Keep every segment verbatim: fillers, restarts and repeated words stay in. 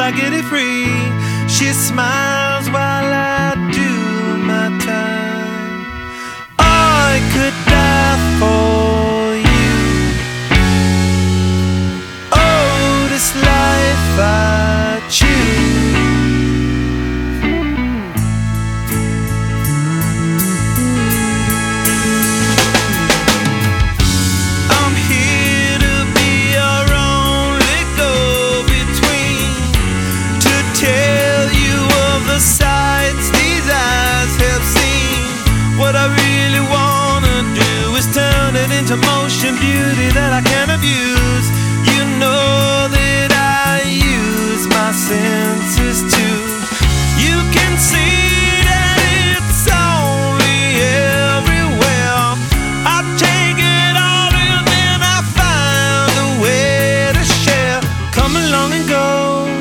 I get it free. She smiles while I do my time. I could die for you. Oh, this life I choose. What I really wanna do is turn it into motion, beauty that I can abuse. You know that I use my senses too. You can see that it's only everywhere. I take it all in and I find a way to share. Come along and go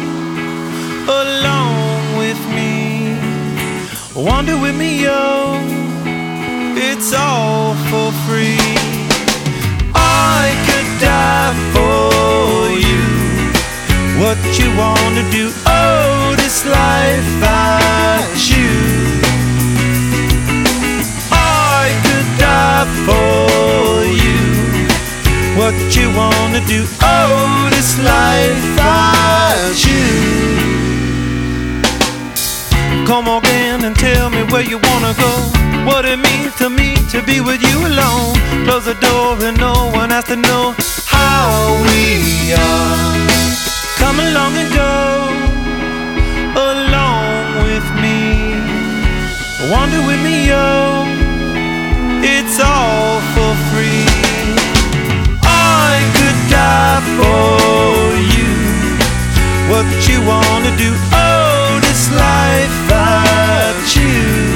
along with me. Wander with me, yo. It's all for free. I could die for you. What you wanna do? Oh, this life I choose. I could die for you. What you wanna do? Oh, this life I choose. Come again and tell me where you wanna go. What it means to me to be with you alone. Close the door and no one has to know how we are. Come along and go along with me. Wander with me, yo. It's all for free. I could die for you. What you wanna do? Oh, this life I choose.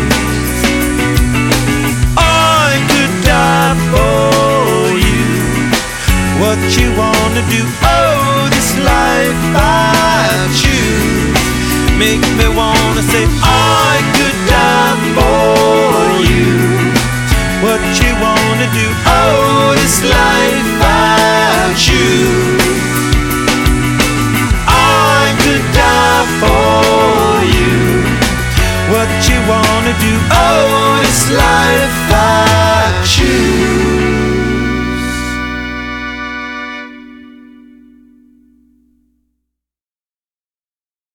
What you wanna do? Oh, this life I choose. Make me wanna say I could die for you. What you wanna do? Oh, this life I choose. I could die for